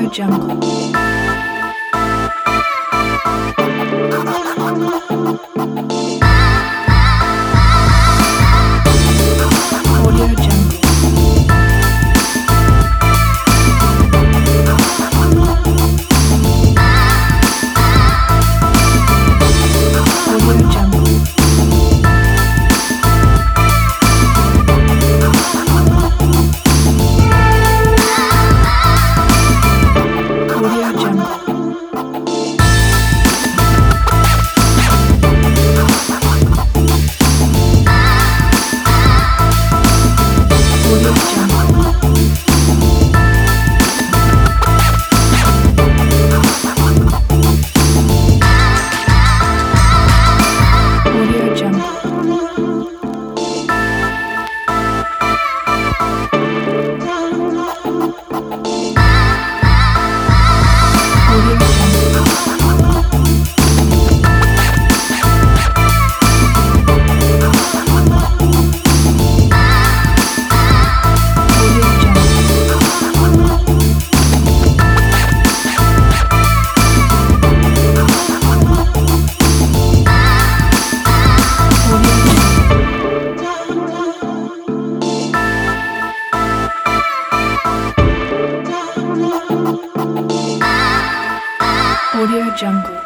Jungle. Audio Jungle. Audio Jungle. Audio Jungle. Audio Jungle. Audio Jungle. Audio Jungle. Audio Jungle. Audio Jungle.